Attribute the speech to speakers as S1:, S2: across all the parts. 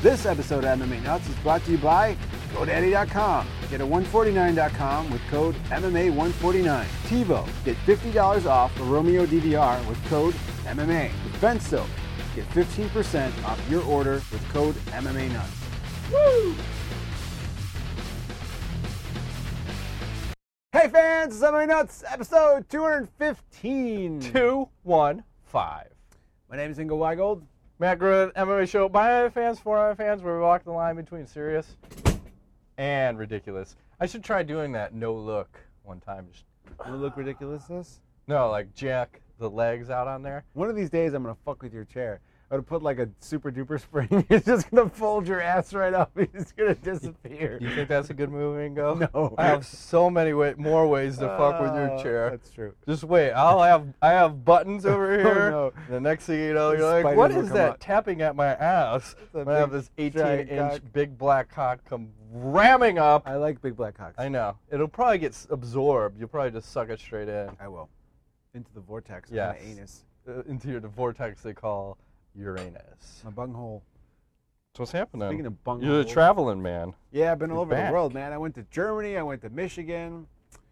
S1: This episode of MMA Nuts is brought to you by GoDaddy.com. Get a $149.com with code MMA149. TiVo, get $50 off a Romeo DVR with code MMA. With Benso, get 15% off your order with code MMA Nuts. Woo! Hey fans, it's MMA Nuts, episode 215.
S2: 215.
S1: My name is Ingo Weigold.
S2: Matt Gruen, MMA show by MMA fans, for MMA fans, where we walk the line between serious and ridiculous. I should try doing that no look one time.
S1: You look ridiculousness?
S2: No, like jack the legs out on there.
S1: One of these days, I'm going to fuck with your chair. I'm going to put like a super duper spring. It's just going to fold your ass right up. It's going to disappear.
S2: You think that's a good move, Ingo?
S1: No.
S2: I have so many more ways to fuck with your chair.
S1: That's true.
S2: Just wait. I have buttons over here.
S1: Oh, no.
S2: The next thing you know, you're like,
S1: Spiders
S2: what
S1: will
S2: is
S1: come
S2: that
S1: out.
S2: tapping at my ass?
S1: It's a
S2: I have
S1: big,
S2: this
S1: giant
S2: 18-inch
S1: cock.
S2: big black cock come ramming up.
S1: I like big black cocks.
S2: I know. It'll probably get absorbed. You'll probably just suck it straight in.
S1: I will. Into the vortex of
S2: Yes.
S1: my anus.
S2: Into the vortex they call Uranus.
S1: My bunghole.
S2: That's what's happening.
S1: Speaking of bunghole.
S2: You're a traveling man.
S1: Yeah, I've been all
S2: You're
S1: over
S2: back.
S1: the world, man. I went to Germany. I went to Michigan.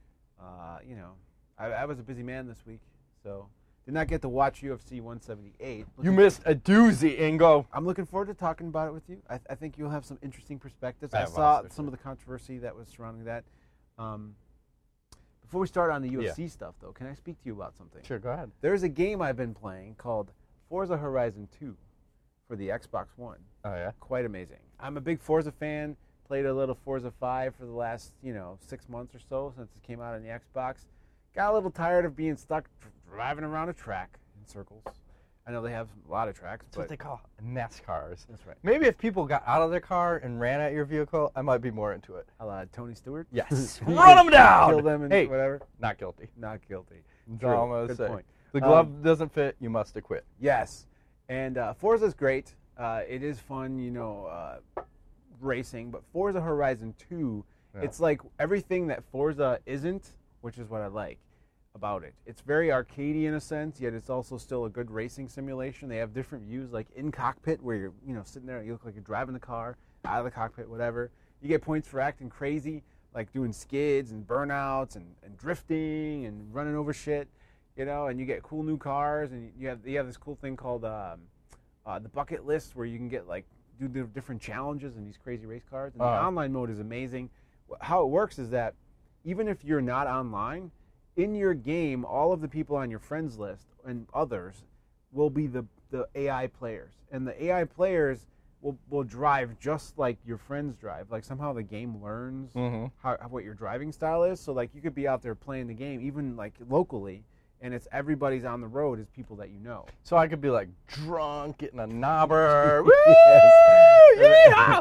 S1: I was a busy man this week, so did not get to watch UFC 178.
S2: You missed a doozy, Ingo.
S1: I'm looking forward to talking about it with you. I think you'll have some interesting perspectives.
S2: I
S1: I
S2: have
S1: saw
S2: also,
S1: some
S2: too.
S1: of the controversy that was surrounding that. Before we start on the UFC stuff, though, can I speak to you about something?
S2: Sure, go ahead.
S1: There's a game I've been playing called Forza Horizon 2 for the Xbox One.
S2: Oh, yeah?
S1: Quite amazing. I'm a big Forza fan. Played a little Forza 5 for the last, 6 months or so since it came out on the Xbox. Got a little tired of being stuck driving around a track in circles. I know they have a lot of tracks,
S2: That's
S1: but
S2: what they call NASCARs.
S1: that's right.
S2: Maybe if people got out of their car and ran at your vehicle, I might be more into it.
S1: Tony Stewart?
S2: Yes.
S1: You
S2: Run
S1: could
S2: them down!
S1: Kill them and
S2: Hey,
S1: whatever.
S2: not guilty.
S1: Not guilty.
S2: That's all I'm going to
S1: Good
S2: say.
S1: point.
S2: The glove doesn't fit, you must acquit.
S1: Yes. And Forza's great. It is fun, racing. But Forza Horizon 2, it's like everything that Forza isn't, which is what I like about it. It's very arcadey in a sense, yet it's also still a good racing simulation. They have different views, like in cockpit, where you're, sitting there, you look like you're driving the car, out of the cockpit, whatever. You get points for acting crazy, like doing skids and burnouts and drifting and running over shit, and you get cool new cars, and you have this cool thing called the bucket list, where you can get do the different challenges in these crazy race cars. And the online mode is amazing. How it works is that even if you're not online, in your game, all of the people on your friends list and others will be the AI players. And the AI players will drive just like your friends drive. Like somehow the game learns what your driving style is. So you could be out there playing the game, even locally, and it's everybody's on the road is people that you know.
S2: So I could be drunk, getting a knobber. Woo!
S1: Yes.
S2: Yeah!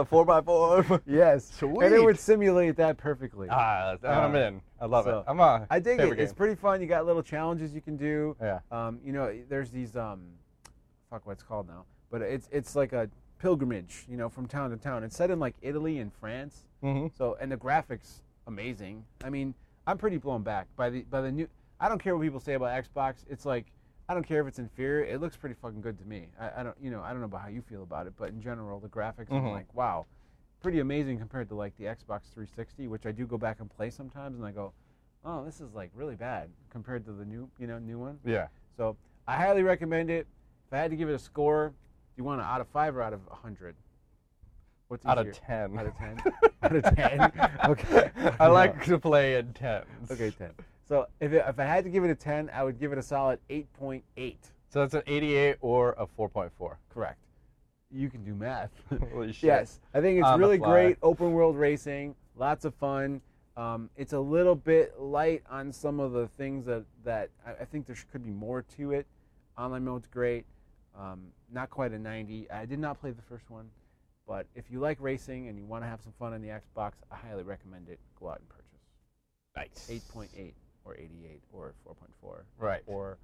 S2: 4x4.
S1: Yes.
S2: Sweet.
S1: And it would simulate that perfectly.
S2: I'm in. I love it.
S1: I dig it.
S2: favorite
S1: It's
S2: game.
S1: pretty fun. You got little challenges you can do.
S2: Yeah.
S1: There's these fuck what it's called now, but it's like a pilgrimage, from town to town. It's set in Italy and France.
S2: Mm-hmm.
S1: So, and the graphics amazing. I mean, I'm pretty blown back by the new. I don't care what people say about Xbox. It's I don't care if it's inferior. It looks pretty fucking good to me. I don't know about how you feel about it, but in general, the graphics are wow, pretty amazing compared to the Xbox 360, which I do go back and play sometimes, and I go, oh, this is really bad compared to the new one.
S2: Yeah.
S1: So I highly recommend it. If I had to give it a score, do you want an out of 5 or out of 100? What's
S2: Out of
S1: easier?
S2: 10.
S1: Out of 10. Out of 10. Okay.
S2: I like to play in 10s.
S1: Okay, 10. So if I had to give it a 10, I would give it a solid 8.8.
S2: So that's an 88 or a 4.4.
S1: Correct. You can do math.
S2: Holy shit.
S1: Yes. I think it's
S2: On the
S1: really
S2: fly.
S1: great open world racing. Lots of fun. It's a little bit light on some of the things that I think there could be more to it. Online mode's great. Not quite a 90. I did not play the first one. But if you like racing and you want to have some fun on the Xbox, I highly recommend it. Go out and purchase.
S2: Nice.
S1: 8.8 or 88 or 4.4.
S2: Right.
S1: Or,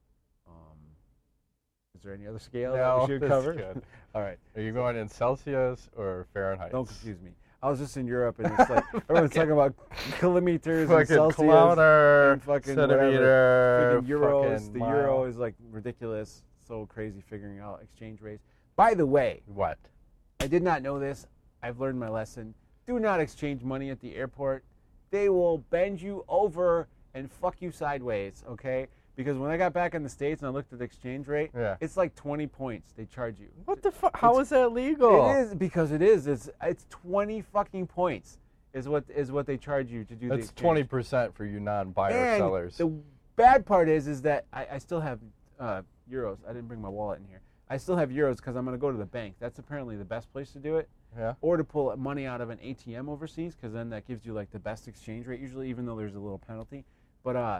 S1: is there any other scale
S2: No,
S1: that we should
S2: that's
S1: cover?
S2: good.
S1: All right.
S2: Are you going in Celsius or Fahrenheit?
S1: Don't confuse me. I was just in Europe, and it's everyone's talking about kilometers and
S2: Fucking
S1: Celsius.
S2: kilometer,
S1: and fucking
S2: centimeter,
S1: freaking euros.
S2: fucking
S1: The
S2: mile.
S1: euro is ridiculous. So crazy figuring out exchange rates. By the way,
S2: What?
S1: I did not know this. I've learned my lesson. Do not exchange money at the airport. They will bend you over and fuck you sideways, okay? Because when I got back in the States and I looked at the exchange rate, it's like 20 points they charge you.
S2: What the fuck? How is that legal?
S1: It is, because it is. It's 20 fucking points is what they charge you to do the exchange.
S2: That's 20% for you non-buyer sellers.
S1: The bad part is that I still have euros. I didn't bring my wallet in here. I still have euros because I'm going to go to the bank. That's apparently the best place to do it.
S2: Yeah.
S1: Or to pull money out of an ATM overseas, because then that gives you like the best exchange rate usually, even though there's a little penalty. But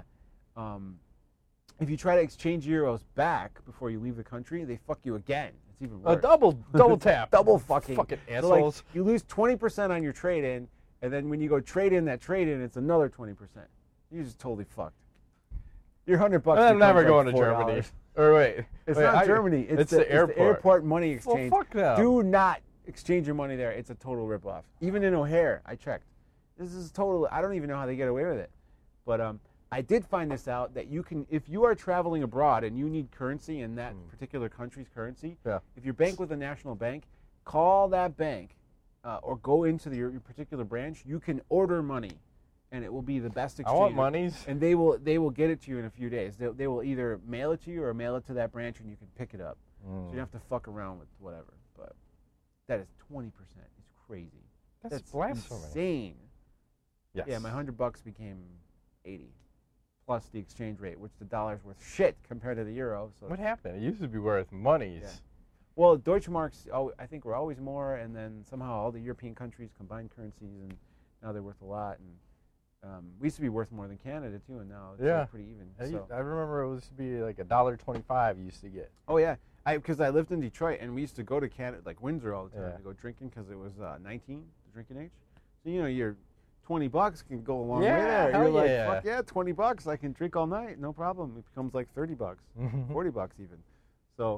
S1: if you try to exchange euros back before you leave the country, they fuck you again. It's even worse.
S2: A double tap.
S1: Double fucking
S2: assholes.
S1: So like, you lose 20% on your trade-in, and then when you go trade in that trade-in, it's another 20%. You're just totally fucked. Your $100.
S2: I'm never going
S1: like
S2: to
S1: $4.
S2: Germany. Or wait,
S1: not Germany. It's the airport. It's the airport money exchange.
S2: Well, fuck them.
S1: Do not exchange your money there. It's a total ripoff. Even in O'Hare, I checked. This is total. I don't even know how they get away with it. But I did find this out that you can, if you are traveling abroad and you need currency in that particular country's currency, if you bank with a national bank, call that bank or go into your particular branch. You can order money, and it will be the best exchange.
S2: I want monies.
S1: And they will get it to you in a few days. They will either mail it to you or mail it to that branch, and you can pick it up. So you don't have to fuck around with whatever. But that is 20%. It's crazy.
S2: That's blasphemy.
S1: Insane.
S2: Yes.
S1: Yeah, my $100 became 80, plus the exchange rate, which the dollar's worth shit compared to the euro. So
S2: what happened? It used to be worth monies.
S1: Yeah. Well, Deutschmarks, I think, were always more, and then somehow all the European countries combined currencies, and now they're worth a lot. And we used to be worth more than Canada too, and now it's pretty even.
S2: I remember it used to be like $1.25 you used to get.
S1: Oh yeah, because I lived in Detroit, and we used to go to Canada, like Windsor, all the time to go drinking because it was 19, the drinking age. So your $20 can go a long way there. You're like, fuck yeah, $20, I can drink all night, no problem. It becomes like $30, $40 even. So,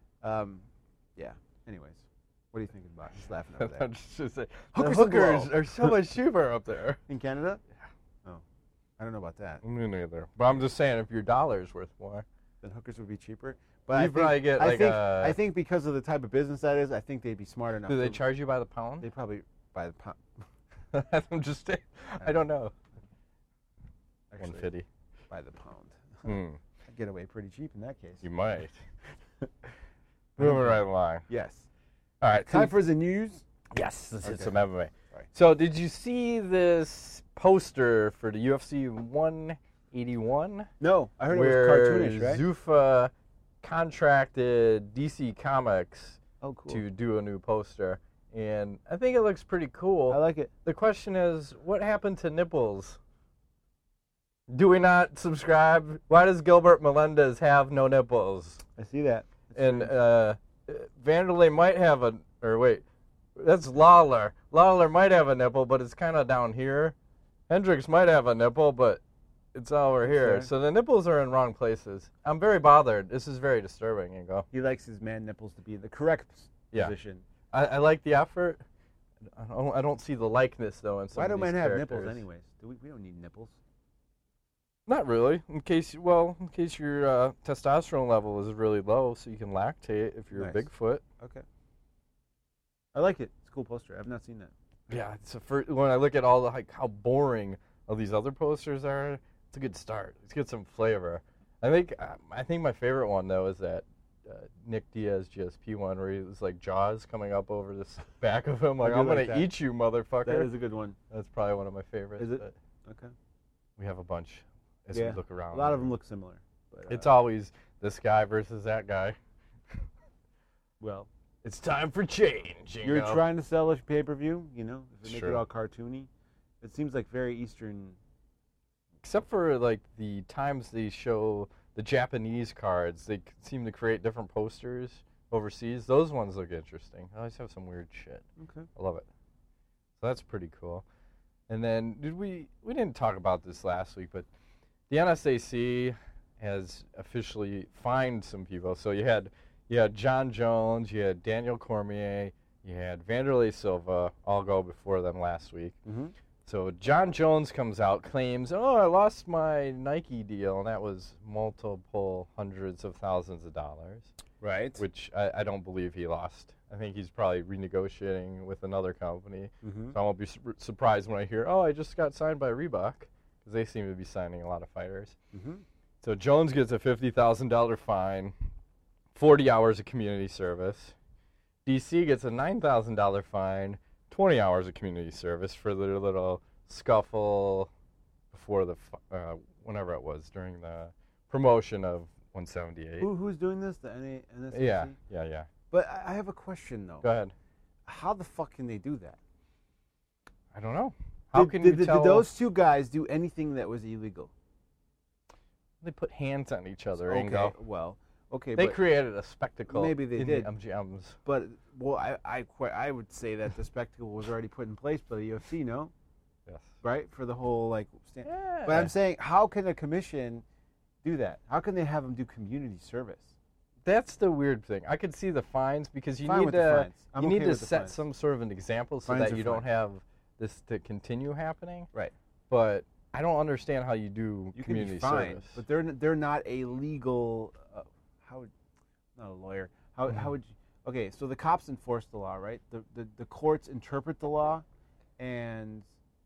S1: yeah. Anyways, what are you thinking about? Just laughing over there.
S2: The hookers are so much cheaper up there.
S1: In Canada? Yeah. Oh, I don't know about that.
S2: Me neither. But I'm just saying, if your dollar's worth more,
S1: then hookers would be cheaper. But
S2: you probably get like
S1: I think because of the type of business that is, I think they'd be smart enough.
S2: Do they charge you by the pound?
S1: They probably by the pound.
S2: I'm just saying. I don't know.
S1: Actually,
S2: 150
S1: by the pound. I'd get away pretty cheap in that case.
S2: You might. Moving right along.
S1: Yes.
S2: All right.
S1: Time for the news.
S2: Yes. Let's hit some MMA. Right. So, did you see this poster for the UFC 181?
S1: No, I heard it was cartoonish, right?
S2: Zuffa contracted DC Comics
S1: cool.
S2: to do a new poster. And I think it looks pretty cool.
S1: I like it.
S2: The question is, what happened to nipples? Do we not subscribe? Why does Gilbert Melendez have no nipples?
S1: I see that.
S2: And Vanderlei might have that's Lawler. Lawler might have a nipple, but it's kind of down here. Hendricks might have a nipple, but it's over here.
S1: There.
S2: So the nipples are in wrong places. I'm very bothered. This is very disturbing, Ingo.
S1: He likes his man nipples to be in the correct position.
S2: I like the effort. I don't see the likeness, though, in some
S1: Why
S2: of
S1: do
S2: these
S1: men have
S2: characters.
S1: nipples anyways? We don't need nipples.
S2: Not really. In case your testosterone level is really low, so you can lactate if you're a Bigfoot.
S1: Okay. I like it. It's a cool poster. I've not seen that.
S2: Yeah, when I look at all how boring all these other posters are, it's a good start. Let's get some flavor. I think my favorite one though is that Nick Diaz GSP one where he was like Jaws coming up over this back of him, like I'm gonna eat you, motherfucker.
S1: That is a good one.
S2: That's probably one of my favorites.
S1: Is it? Okay.
S2: We have a bunch as we look around.
S1: A lot of them look similar. But,
S2: it's always this guy versus that guy.
S1: Well,
S2: it's time for change.
S1: You're trying to sell a pay-per-view, if they make
S2: Sure.
S1: it all cartoony. It seems like very Eastern.
S2: Except for like the times they show the Japanese cards, they seem to create different posters overseas. Those ones look interesting. They always have some weird shit.
S1: Okay.
S2: I love it. So that's pretty cool. And then we didn't talk about this last week, but the NSAC has officially fined some people. So you had John Jones, you had Daniel Cormier, you had Vanderlei Silva all go before them last week.
S1: Mm-hmm.
S2: So John Jones comes out, claims, I lost my Nike deal, and that was multiple hundreds of thousands of dollars.
S1: Right.
S2: Which I don't believe he lost. I think he's probably renegotiating with another company.
S1: Mm-hmm.
S2: So I won't be surprised when I hear, oh, I just got signed by Reebok, because they seem to be signing a lot of fighters.
S1: Mm-hmm.
S2: So Jones gets a $50,000 fine, 40 hours of community service. DC gets a $9,000 fine, 20 hours of community service for their little scuffle before the whenever it was during the promotion of 178.
S1: Who's doing this? The NSAC?
S2: Yeah.
S1: But I have a question though.
S2: Go ahead.
S1: How the fuck can they do that?
S2: I don't know. How can you tell?
S1: Did those two guys do anything that was illegal?
S2: They put hands on each other.
S1: Okay,
S2: Ingo.
S1: well, okay.
S2: They
S1: but
S2: created a spectacle.
S1: maybe they
S2: in
S1: did.
S2: the MGMs.
S1: But well, I would say that the spectacle was already put in place by the UFC, no?
S2: Yes.
S1: Right, for the whole like.
S2: Yeah.
S1: But I'm saying, how can a commission do that? How can they have them do community service?
S2: That's the weird thing. I could see the fines because you
S1: Fine
S2: need
S1: with the
S2: to
S1: fines. I'm
S2: you
S1: okay
S2: need to
S1: with the
S2: set
S1: fines.
S2: some sort of an example so
S1: Fines
S2: that
S1: are
S2: you don't
S1: fine.
S2: have this to continue happening.
S1: Right.
S2: But I don't understand how you do
S1: You
S2: community
S1: can be fined,
S2: service.
S1: but they're not a legal. Not a lawyer. How would you? Okay, so the cops enforce the law, right? The courts interpret the law, and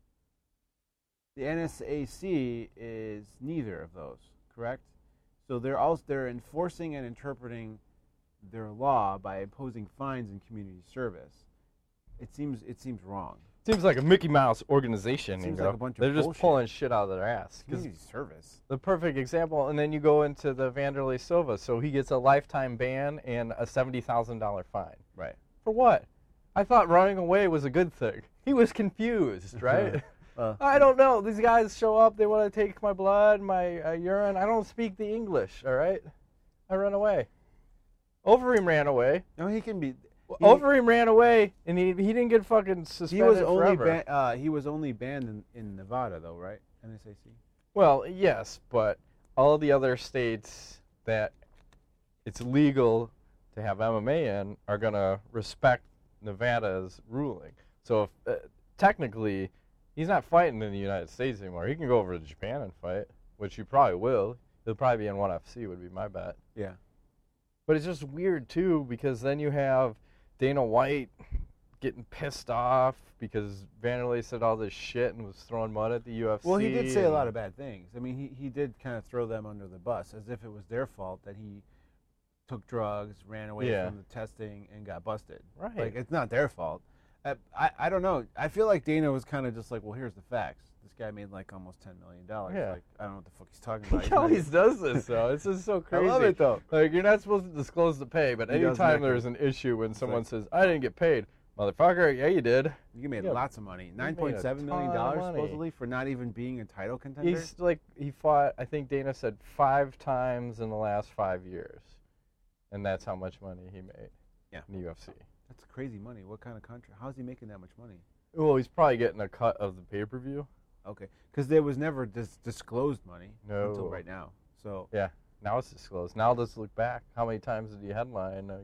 S1: the NSAC is neither of those, correct? So they're enforcing and interpreting their law by imposing fines in community service. It seems wrong.
S2: Seems like a Mickey Mouse organization.
S1: Seems
S2: Ingo.
S1: like a bunch of
S2: They're just
S1: bullshit.
S2: pulling shit out of their ass. 'Cause
S1: Community service.
S2: the perfect example, and then you go into the Vanderlei Silva, so he gets a lifetime ban and a $70,000 fine.
S1: Right.
S2: For what? I thought running away was a good thing. He was confused, right? I don't know. These guys show up, they want to take my blood, my urine. I don't speak the English, all right? I run away. Overeem ran away.
S1: No, he can be.
S2: Overeem ran away, and he didn't get fucking suspended forever.
S1: He was only banned in Nevada, though, right? NSAC.
S2: Well, yes, but all the other states that it's legal to have MMA in are going to respect Nevada's ruling. So if, technically, he's not fighting in the United States anymore. He can go over to Japan and fight, which he probably will. He'll probably be in 1FC would be my bet.
S1: Yeah.
S2: But it's just weird, too, because then you have Dana White getting pissed off because Vanderlei said all this shit and was throwing mud at the UFC.
S1: Well, he did say a lot of bad things. I mean, he did kind of throw them under the bus as if it was their fault that he took drugs, ran away from the testing, and got busted.
S2: Right.
S1: Like, it's not their fault. I don't know. I feel like Dana was kind of just like, well, here's the facts. This guy made like almost $10 million.
S2: Yeah.
S1: Like, I don't know what the fuck he's talking about.
S2: He always does this, though. It's just so
S1: I
S2: crazy.
S1: love it, though.
S2: Like, you're not supposed to disclose the pay, but
S1: He does
S2: anytime
S1: that.
S2: there's an issue when someone
S1: like-
S2: says, I didn't get paid, motherfucker, yeah, you did.
S1: You made
S2: Yeah.
S1: lots of money.
S2: made a
S1: $9.7 million
S2: ton of money.
S1: supposedly for not even being a title contender.
S2: He's like, he fought, I think Dana said 5 times in the last 5 years. And that's how much money he made in the UFC.
S1: That's crazy money. What kind of country? How's he making that much money?
S2: Well, he's probably getting a cut of the pay-per-view.
S1: Okay, because there was never disclosed money
S2: No.
S1: until right now. So
S2: Yeah, now it's disclosed. Now let's look back. How many times did you headline? Like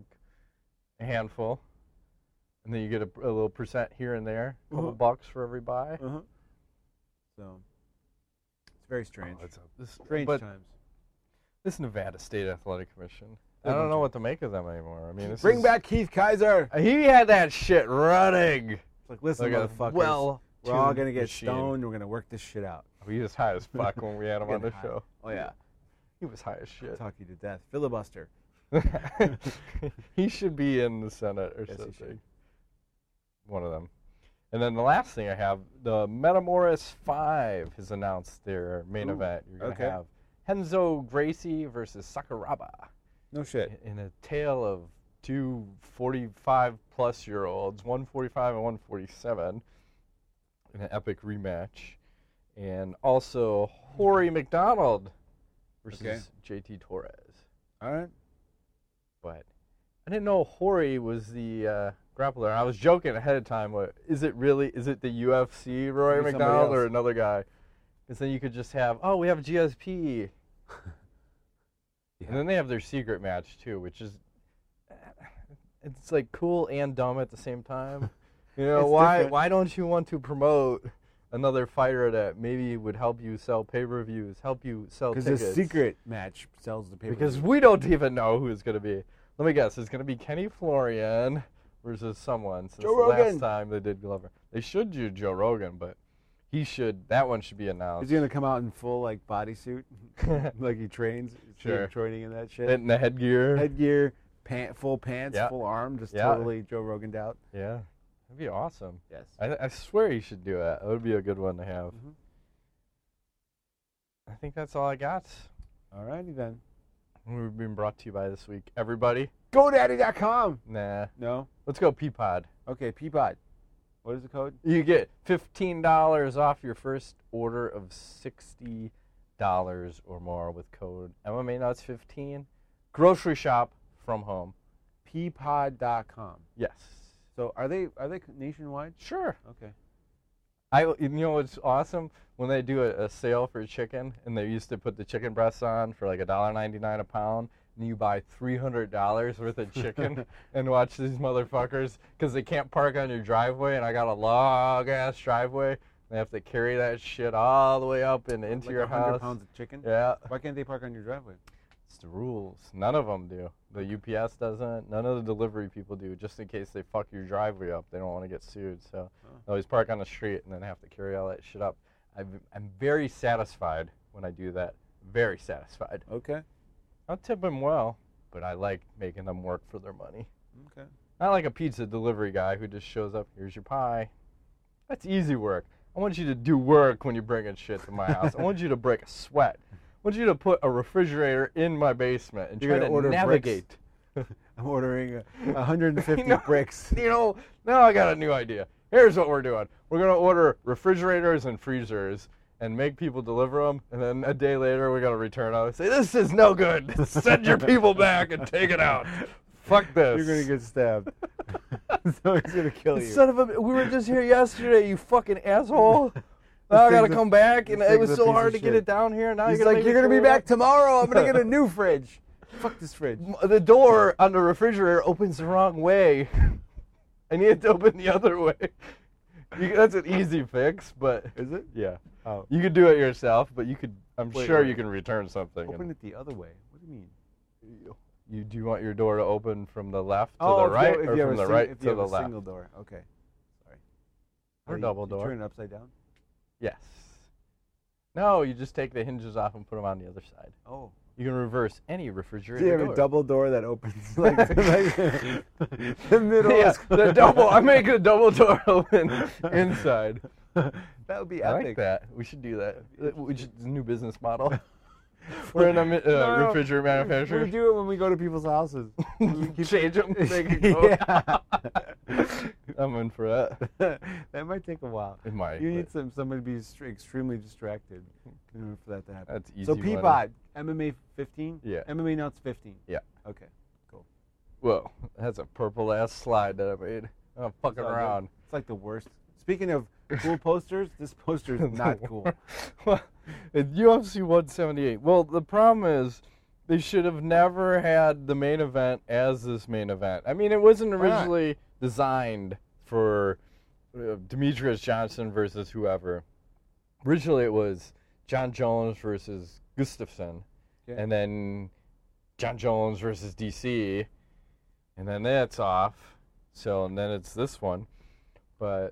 S2: a handful. And then you get a little percent here and there, a couple bucks for every buy.
S1: so it's very strange.
S2: This,
S1: Strange
S2: but
S1: times.
S2: this Nevada State Athletic Commission,
S1: They're
S2: I don't know
S1: bunch
S2: what to make of them anymore. I mean, this
S1: Bring
S2: is,
S1: back Keith Kaiser.
S2: He had that shit running.
S1: It's like, listen,
S2: Like a
S1: motherfuckers. We're all
S2: well-tuned
S1: gonna get
S2: machine.
S1: stoned. We're gonna work this shit out.
S2: He was high as fuck when we had him on the
S1: Getting high.
S2: show.
S1: Oh yeah,
S2: He was high as shit.
S1: talk you to death. Filibuster.
S2: He should be in the Senate or
S1: Yes, he
S2: something.
S1: should.
S2: One of them. And then the last thing I have, the Metamoris 5 has announced their main
S1: Ooh,
S2: event. You're going to
S1: okay.
S2: have Henzo Gracie versus Sakuraba
S1: No shit.
S2: in a tale of two 45-plus-year-olds, 145 and 147, in an epic rematch. And also Horry McDonald versus JT Torres.
S1: All right.
S2: But I didn't know Horry was the grappler. I was joking ahead of time. Is it the UFC Rory
S1: Maybe somebody
S2: McDonald or
S1: else.
S2: another guy? Because then you could just have, we have GSP.
S1: Yeah.
S2: And then they have their secret match too, which is, it's like cool and dumb at the same time. You know,
S1: It's
S2: why
S1: different.
S2: why don't you want to promote another fighter that maybe would help you sell pay-per-views, help you sell
S1: Because
S2: tickets?
S1: the secret match sells the paper.
S2: Because we don't even know who it's going to be. Let me guess. It's going to be Kenny Florian versus someone since
S1: Joe
S2: the last
S1: Rogan.
S2: time they did Glover. They should do Joe Rogan, but that one should be announced.
S1: Is he gonna come out in full like bodysuit, like he trains?
S2: Sure.
S1: Training in that shit.
S2: And the headgear.
S1: Headgear, full pants,
S2: Yeah.
S1: full arm, just
S2: Yeah.
S1: totally Joe Rogan'd out.
S2: Yeah, that'd be awesome.
S1: Yes.
S2: I swear you should do that. That would be a good one to have.
S1: Mhm.
S2: I think that's all I got.
S1: Alrighty then.
S2: We've been brought to you by this week. Everybody?
S1: GoDaddy.com.
S2: Nah.
S1: No.
S2: Let's go Peapod.
S1: Okay, Peapod. What is the code?
S2: You get $15 off your first order of $60 or more with code MMA Nuts 15. Grocery shop from home.
S1: Peapod.com.
S2: Yes.
S1: So are they nationwide?
S2: Sure.
S1: Okay.
S2: You know what's awesome? When they do a sale for chicken, and they used to put the chicken breasts on for like $1.99 a pound, and you buy $300 worth of chicken and watch these motherfuckers, because they can't park on your driveway, and I got a long-ass driveway. They have to carry that shit all the way up and into
S1: like
S2: your
S1: 100
S2: house.
S1: pounds of chicken?
S2: Yeah.
S1: Why can't they park on your driveway?
S2: It's the rules. None of them do. The UPS doesn't. None of the delivery people do, just in case they fuck your driveway up. They don't want to get sued. So they always park on the street and then have to carry all that shit up. I'm very satisfied when I do that. Very satisfied.
S1: Okay.
S2: I'll tip them well, but I like making them work for their money.
S1: Okay.
S2: Not like a pizza delivery guy who just shows up, here's your pie. That's easy work. I want you to do work when you're bringing shit to my house. I want you to break a sweat. I want you to put a refrigerator in my basement and
S1: You're
S2: try
S1: gonna
S2: to
S1: order
S2: navigate.
S1: I'm ordering 150
S2: No.
S1: bricks.
S2: You know, now I got a new idea. Here's what we're doing. We're going to order refrigerators and freezers and make people deliver them, and then a day later we're going to return them and say, this is no good. Send your people back and take it out. Fuck this.
S1: You're going to get stabbed. Someone's going to kill you.
S2: Son of a... We were just here yesterday, you fucking asshole. Now I got to come back, and it was so hard to get it down here. Now
S1: He's
S2: you're
S1: like, you're going to be back tomorrow. I'm going to get a new fridge. Fuck this fridge.
S2: The door on the refrigerator opens the wrong way. I need it to open the other way. That's an easy fix, but...
S1: Is it?
S2: Yeah.
S1: Oh.
S2: You could do it yourself, but you could... I'm
S1: Wait,
S2: sure
S1: wait.
S2: you can return something.
S1: Open it the other way. What do you mean?
S2: Do you want your door to open from the left to the
S1: if you
S2: right,
S1: have- if
S2: or
S1: you have
S2: from
S1: a
S2: the
S1: sing-
S2: right
S1: if
S2: to
S1: you have
S2: the
S1: a
S2: left?
S1: single door. Okay. Sorry.
S2: Or
S1: You-
S2: double
S1: you
S2: door.
S1: turn it upside down?
S2: Yes. No, you just take the hinges off and put them on the other side.
S1: Oh.
S2: You can reverse any
S1: Do
S2: refrigerator
S1: you have
S2: door.
S1: a double door that opens like the middle?
S2: Yeah,
S1: is-
S2: the double. I make a double door open inside.
S1: That would be
S2: I
S1: epic.
S2: like that. We should do that. It's a new business model. We're in a
S1: No,
S2: refrigerator manufacturer.
S1: We do it when we go to people's houses.
S2: Change them. Make it go.
S1: Yeah.
S2: I'm in for that.
S1: That might take a while.
S2: It might.
S1: You
S2: but
S1: need somebody to be extremely distracted in order for that to happen.
S2: That's easy.
S1: So
S2: money.
S1: Peapod, MMA 15?
S2: Yeah.
S1: MMA Nuts 15?
S2: Yeah.
S1: Okay, cool.
S2: Whoa, that's a purple ass slide that I made. I'm fucking
S1: It's all good.
S2: around.
S1: It's like the worst. Speaking of cool posters, this poster is not cool.
S2: Well, it's UFC 178. Well, the problem is they should have never had the main event as this main event. I mean, it wasn't
S1: Why not?
S2: originally designed for Demetrius Johnson versus whoever. Originally, it was John Jones versus Gustafsson,
S1: Okay.
S2: and then John Jones versus DC, and then that's off. So, and then it's this one. But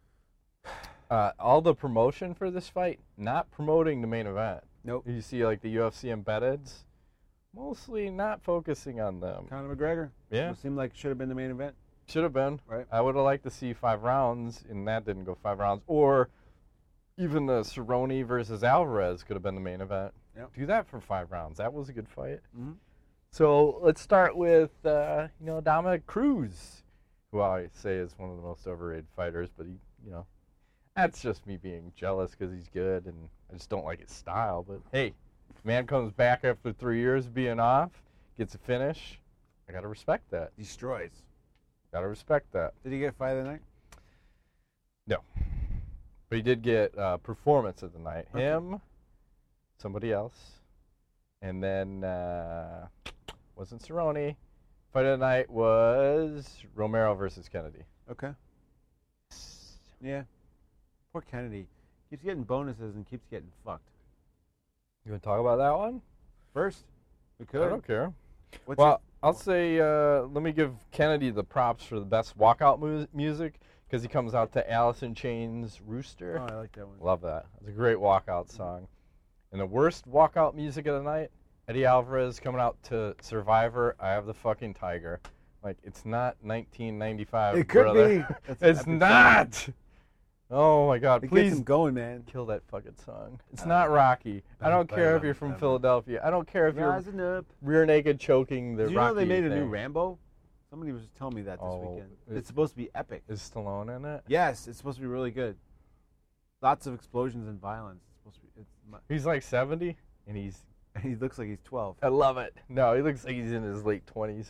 S2: all the promotion for this fight, not promoting the main event.
S1: Nope.
S2: You see, like, the UFC embeddeds, mostly not focusing on them.
S1: Conor McGregor.
S2: Yeah.
S1: It seemed like it should have been the main event.
S2: Should have been.
S1: Right.
S2: I would have liked to see 5 rounds, and that didn't go 5 rounds. Or even the Cerrone versus Alvarez could have been the main event.
S1: Yep.
S2: Do that for 5 rounds. That was a good fight.
S1: Mhm.
S2: So let's start with, Dominic Cruz, who I say is one of the most overrated fighters, but he, that's just me being jealous because he's good, and I just don't like his style. But hey, man comes back after 3 years of being off, gets a finish. I gotta respect that.
S1: Destroys.
S2: Gotta respect that.
S1: Did he get fight of the night?
S2: No, but he did get performance of the night.
S1: Okay.
S2: Him, somebody else, and then wasn't Cerrone. Fight of the night was Romero versus Kennedy.
S1: Okay. Yeah. Poor Kennedy. Keeps getting bonuses and keeps getting fucked.
S2: You want to talk about that one?
S1: First, we
S2: I
S1: could.
S2: don't care.
S1: What's
S2: Well, I'll say let me give Kennedy the props for the best walkout music because he comes out to Alice in Chains' Rooster.
S1: Oh, I like that one.
S2: Love that. It's a great walkout song. And the worst walkout music of the night, Eddie Alvarez coming out to Survivor, I Have the Fucking Tiger. Like, it's not 1995,
S1: It could
S2: brother.
S1: be.
S2: It's not. Oh, my God.
S1: It
S2: Please
S1: gets him going, man.
S2: kill that fucking song. It's not Rocky. I don't care if you're from Philadelphia. I don't care if you're
S1: Rising up.
S2: rear naked choking the
S1: Did you
S2: Rocky
S1: know they made a new
S2: thing.
S1: Rambo? Somebody was telling me that this weekend.
S2: it-
S1: It's supposed to be epic.
S2: Is Stallone in it?
S1: Yes, it's supposed to be really good. Lots of explosions and violence. It's supposed to be.
S2: He's like 70, and
S1: He looks like he's 12.
S2: I love it. No, he looks like he's in his late 20s.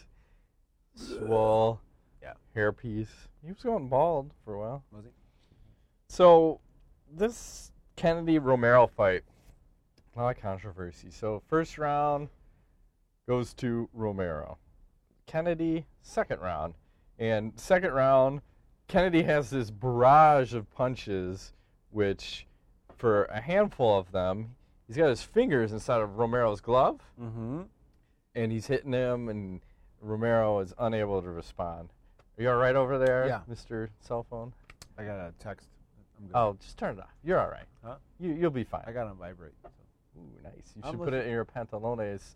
S2: Swole.
S1: Yeah.
S2: Hairpiece. He was going bald for a while.
S1: Was he?
S2: So, this Kennedy-Romero fight, a lot of controversy. So, first round goes to Romero. Kennedy, second round. And second round, Kennedy has this barrage of punches, which, for a handful of them, he's got his fingers inside of Romero's glove,
S1: Mm-hmm.
S2: and he's hitting him, and Romero is unable to respond. Are you all right over there,
S1: Yeah.
S2: Mr. Cell Phone?
S1: I got a text. I'm good.
S2: Oh, just turn it off. You're all right.
S1: Huh?
S2: You'll be fine.
S1: I got on vibrate. So.
S2: Ooh, nice. You
S1: I'm
S2: should put it in your pantalones.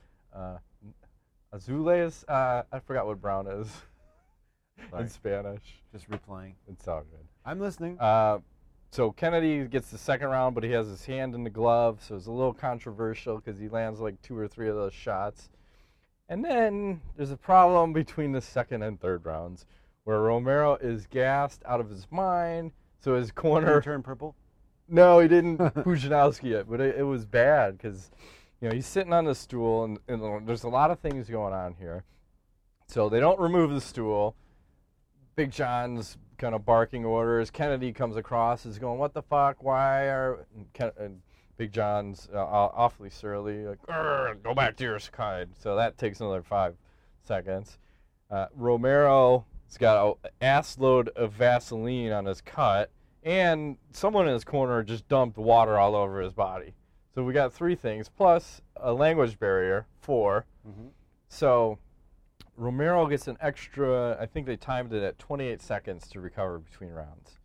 S2: Azules. I forgot what brown is
S1: Sorry.
S2: in Spanish.
S1: Just replying.
S2: It's all good.
S1: I'm listening.
S2: So Kennedy gets the second round, but he has his hand in the glove, so it's a little controversial because he lands like 2 or 3 of those shots. And then there's a problem between the second and third rounds where Romero is gassed out of his mind, so his corner...
S1: Turn purple.
S2: No, he didn't Pujanowski it, but it was bad because, he's sitting on the stool, and there's a lot of things going on here. So they don't remove the stool. Big John's kind of barking orders. Kennedy comes across, is going, "What the fuck? Why are?" And Big John's awfully surly, like, "Go back to your side." So that takes another 5 seconds. Romero's got an ass load of Vaseline on his cut, and someone in his corner just dumped water all over his body. So we got 3 things, plus a language barrier, 4.
S1: Mm-hmm.
S2: So Romero gets an extra, I think they timed it at 28 seconds to recover between rounds.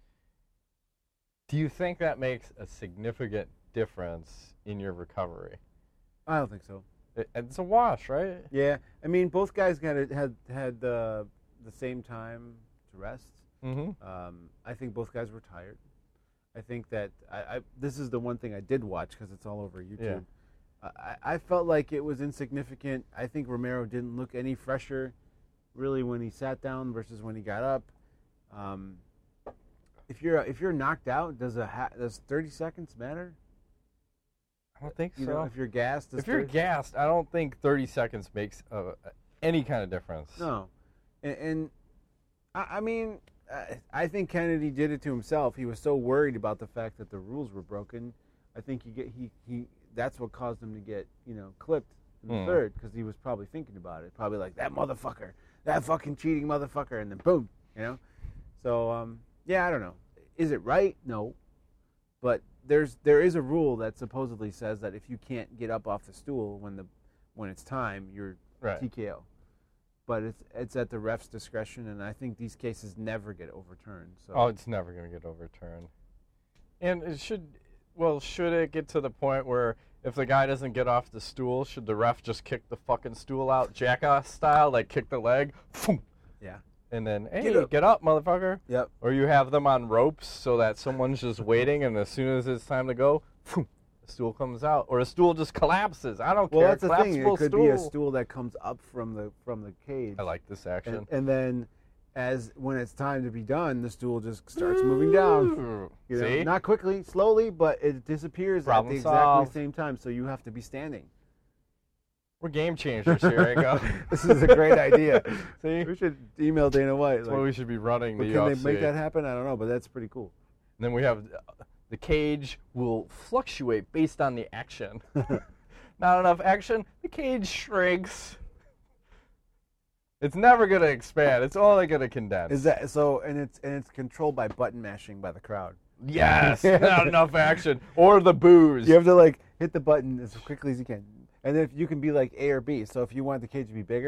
S2: Do you think that makes a significant difference in your recovery?
S1: I don't think so.
S2: It's a wash, right?
S1: Yeah, I mean, both guys had the same time to rest.
S2: Mm-hmm.
S1: I think both guys were tired. I think that this is the one thing I did watch because it's all over YouTube. I felt like it was insignificant. I think Romero didn't look any fresher, really, when he sat down versus when he got up. If you're knocked out, does 30 seconds matter?
S2: I don't think so.
S1: You know, if you're gassed,
S2: if you're gassed, I don't think 30 seconds makes any kind of difference.
S1: No, and I mean, I think Kennedy did it to himself. He was so worried about the fact that the rules were broken. I think he that's what caused him to get clipped in the third, because he was probably thinking about it, probably like, that motherfucker, that fucking cheating motherfucker, and then boom, So yeah, I don't know. Is it right? No, but there is a rule that supposedly says that if you can't get up off the stool when it's time, you're
S2: Right.
S1: TKO. But it's at the ref's discretion, and I think these cases never get overturned. So
S2: Oh, it's never going to get overturned. And should it get to the point where if the guy doesn't get off the stool, should the ref just kick the fucking stool out, jackass style, like kick the leg,
S1: yeah.
S2: and then, hey,
S1: Get up.
S2: get up, motherfucker?
S1: Yep.
S2: Or you have them on ropes so that someone's just waiting, and as soon as it's time to go, the stool comes out, or a stool just collapses. I don't
S1: Well,
S2: care.
S1: that's the thing. It
S2: Collapsible
S1: could be a stool that comes up from the cage.
S2: I like this action.
S1: And then, when it's time to be done, the stool just starts moving down.
S2: See?
S1: Not quickly, slowly, but it disappears
S2: Problem
S1: at the
S2: solved.
S1: exactly same time. So you have to be standing.
S2: We're game changers here, I go.
S1: This is a great idea.
S2: See?
S1: We should email Dana White.
S2: That's why we should be running
S1: but
S2: the
S1: can
S2: UFC.
S1: they make that happen? I don't know, but that's pretty cool.
S2: And then we have the cage will fluctuate based on the action. Not enough action, the cage shrinks. It's never going to expand. It's only going to condense.
S1: Is that so? And it's controlled by button mashing by the crowd.
S2: Yes, not enough action. Or the booze.
S1: You have to hit the button as quickly as you can, and if you can be like A or B. So if you want the cage to be bigger,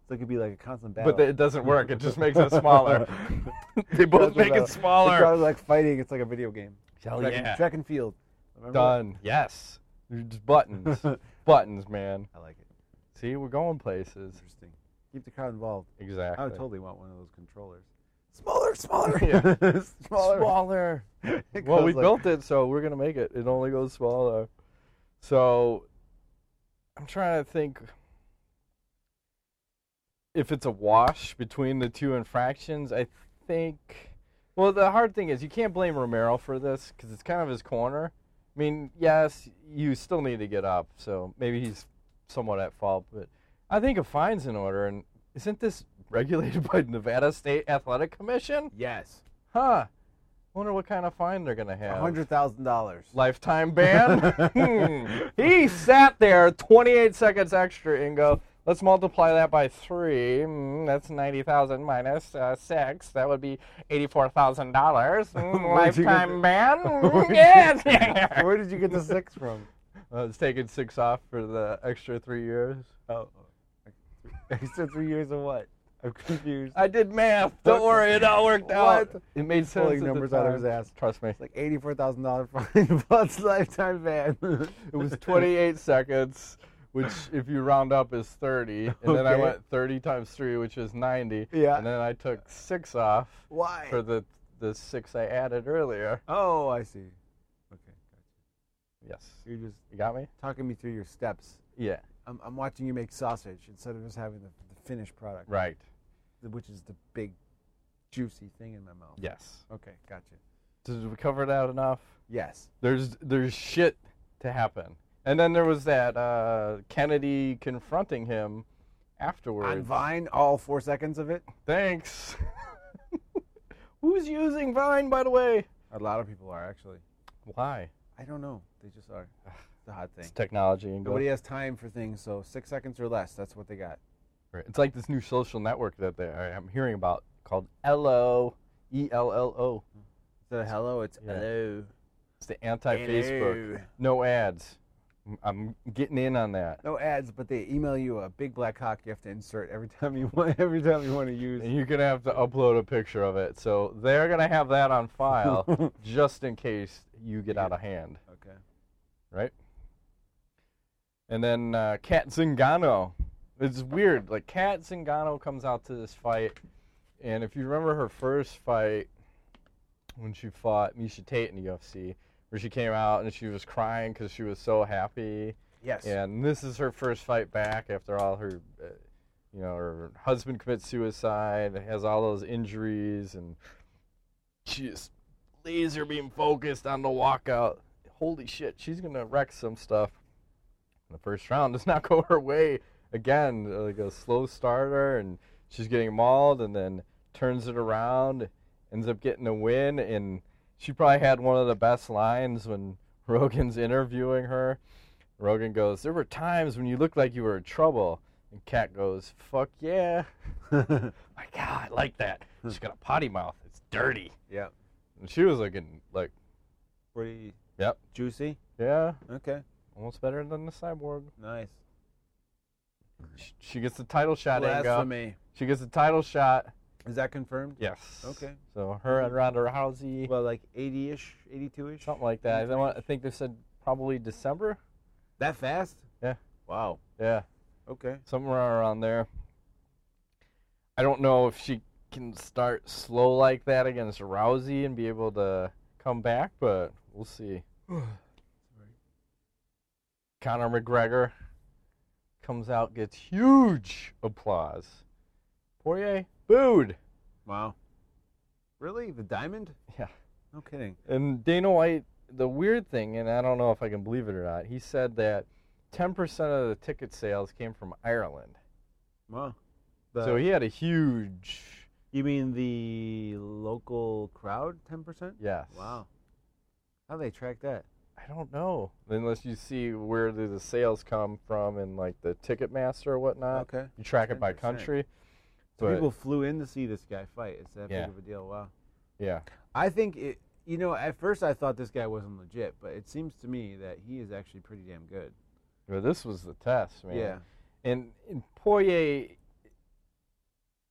S1: So it could be like a constant battle.
S2: But it doesn't work. It just makes it smaller. They both make it smaller.
S1: It's probably like fighting. It's like a video game.
S2: Hell
S1: Track and field. Remember
S2: Done. That? Yes. They're just buttons. Buttons, man.
S1: I like it.
S2: See, we're going places.
S1: Interesting. Keep the crowd involved.
S2: Exactly.
S1: I would totally want one of those controllers. Smaller.
S2: Yeah.
S1: Smaller.
S2: Well, we built it, so we're going to make it. It only goes smaller. So I'm trying to think if it's a wash between the two infractions. I think, well, the hard thing is you can't blame Romero for this because it's kind of his corner. I mean, yes, you still need to get up, so maybe he's somewhat at fault, but I think a fine's in order. And isn't this regulated by Nevada State Athletic Commission?
S1: Yes.
S2: Huh. Wonder what kind of fine they're gonna have.
S1: $100,000.
S2: Lifetime ban? He sat there 28 seconds extra, Ingo. Let's multiply that by 3. That's 90,000 minus 6. That would be $84,000. Lifetime ban? Yes.
S1: Where did you get the 6 from?
S2: I was taking 6 off for the extra 3 years.
S1: Oh. Extra 3 years of what? I'm confused.
S2: I did math. Don't worry, it all worked out.
S1: What?
S2: It made sense.
S1: Pulling numbers out of his ass.
S2: Trust me.
S1: It's like $84,000 fine plus lifetime ban.
S2: It was 28 seconds, which if you round up is 30. And then I went 30 times 3, which is 90.
S1: Yeah.
S2: And then I took 6 off.
S1: Why?
S2: For the 6 I added earlier.
S1: Oh, I see. Okay, gotcha.
S2: Yes.
S1: You
S2: got me?
S1: talking me through your steps.
S2: Yeah.
S1: I'm watching you make sausage instead of just having the finished product.
S2: Right.
S1: Which is the big, juicy thing in my mouth.
S2: Yes.
S1: Okay, gotcha.
S2: Did we cover that enough?
S1: Yes.
S2: There's shit to happen. And then there was that Kennedy confronting him afterwards.
S1: On Vine, all 4 seconds of it?
S2: Thanks. Who's using Vine, by the way?
S1: A lot of people are, actually.
S2: Why?
S1: I don't know. They just are. It's a hot thing.
S2: It's technology.
S1: Nobody has time for things, so 6 seconds or less, that's what they got.
S2: Right. It's like this new social network that I'm hearing about called Ello, ELLO.
S1: Instead of hello, it's hello.
S2: It's the anti-Facebook. No ads. I'm getting in on that.
S1: No ads, but they email you a big black cock you have to insert every time you want to use.
S2: And you're gonna have to upload a picture of it. So they're gonna have that on file just in case you get out of hand.
S1: Okay.
S2: Right. And then Kat Zingano. It's weird. Like Kat Zingano comes out to this fight, and if you remember her first fight when she fought Miesha Tate in the UFC, where she came out and she was crying because she was so happy.
S1: Yes.
S2: And this is her first fight back after all her, her husband commits suicide, has all those injuries, and she is laser beam focused on the walkout. Holy shit, she's gonna wreck some stuff. In the first round does not go her way. Again, like a slow starter, and she's getting mauled, and then turns it around, ends up getting a win, and she probably had one of the best lines when Rogan's interviewing her. Rogan goes, "There were times when you looked like you were in trouble," and Kat goes, "Fuck yeah." My God, I like that. She's got a potty mouth. It's dirty.
S1: Yeah.
S2: And she was looking like
S1: pretty
S2: juicy.
S1: juicy.
S2: Yeah.
S1: Okay.
S2: Almost better than the Cyborg.
S1: Nice.
S2: She gets the title shot,
S1: Blasphemy.
S2: She gets the title shot.
S1: Is that confirmed?
S2: Yes.
S1: Okay.
S2: So her and Ronda Rousey.
S1: Well, like 80-ish, 82-ish?
S2: Something like that. I think they said probably December.
S1: That fast?
S2: Yeah.
S1: Wow.
S2: Yeah.
S1: Okay.
S2: Somewhere around there. I don't know if she can start slow like that against Rousey and be able to come back, but we'll see. Conor McGregor comes out, gets huge applause. Poirier booed.
S1: Wow. Really? The diamond?
S2: Yeah.
S1: No kidding.
S2: And Dana White, the weird thing, and I don't know if I can believe it or not, he said that 10% of the ticket sales came from Ireland.
S1: Wow.
S2: So he had a huge...
S1: You mean the local crowd, 10%?
S2: Yes.
S1: Wow. How do they track that?
S2: I don't know. Unless you see where the sales come from and like the Ticketmaster or whatnot.
S1: Okay.
S2: You track it
S1: 10%.
S2: by country.
S1: So people flew in to see this guy fight. It's that
S2: Yeah.
S1: big of a deal. Wow.
S2: Yeah.
S1: I think at first I thought this guy wasn't legit, but it seems to me that he is actually pretty damn good.
S2: Well, this was the test, man.
S1: Yeah.
S2: And Poirier,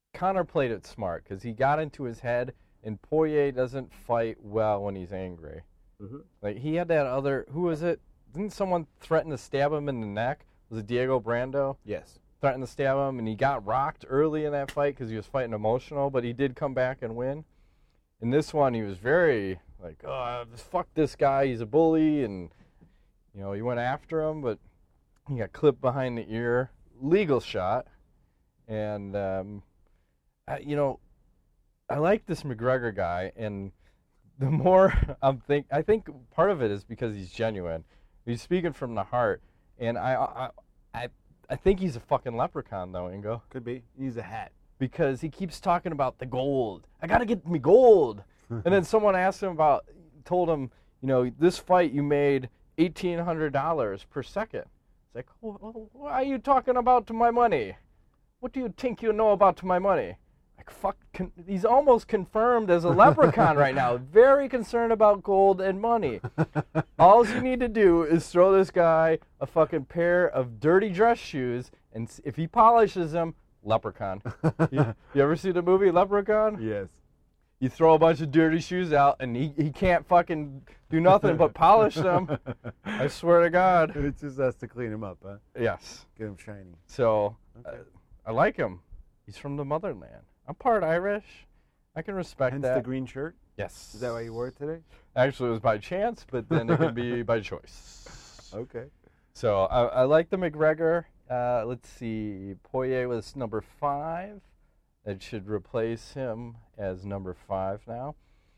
S2: Conor played it smart because he got into his head, and Poirier doesn't fight well when he's angry.
S1: Mm-hmm.
S2: Like, he had that other, who was it? Didn't someone threaten to stab him in the neck? Was it Diego Brando?
S1: Yes.
S2: Threatened to stab him, and he got rocked early in that fight because he was fighting emotional, but he did come back and win. In this one, he was very like, oh, fuck this guy, he's a bully, and, you know, he went after him, but he got clipped behind the ear. Legal shot. And, you know, I like this McGregor guy, and the more I think part of it is because he's genuine. He's speaking from the heart, and I think he's a fucking leprechaun, though, Ingo.
S1: Could be. He needs a hat.
S2: Because he keeps talking about the gold. I gotta get me gold. And then someone told him, you know, this fight you made $1,800 per second. It's like, what are you talking about to my money? What do you think you know about to my money? Like, fuck, he's almost confirmed as a leprechaun right now. Very concerned about gold and money. All you need to do is throw this guy a fucking pair of dirty dress shoes, and if he polishes them, leprechaun. You ever see the movie Leprechaun?
S1: Yes.
S2: You throw a bunch of dirty shoes out, and he can't fucking do nothing but polish them. I swear to God.
S1: It just has to clean him up, huh?
S2: Yes.
S1: Get him shiny.
S2: So,
S1: Okay.
S2: I like him. He's from the motherland. I'm part Irish. I can respect
S1: Hence
S2: that.
S1: the green shirt?
S2: Yes.
S1: Is that why you wore it today?
S2: Actually, it was by chance, but then it can be by choice.
S1: Okay.
S2: So, I like the McGregor. Let's see. Poirier was number 5. That should replace him as number 5 now.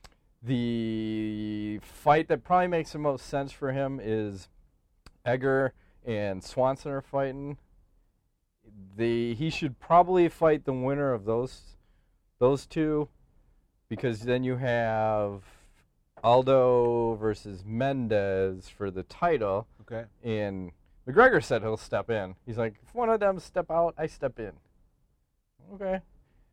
S2: The fight that probably makes the most sense for him is Egger and Swanson are fighting. He should probably fight the winner of those two, because then you have Aldo versus Mendez for the title.
S1: Okay.
S2: And McGregor said he'll step in. He's like, if one of them step out, I step in. Okay.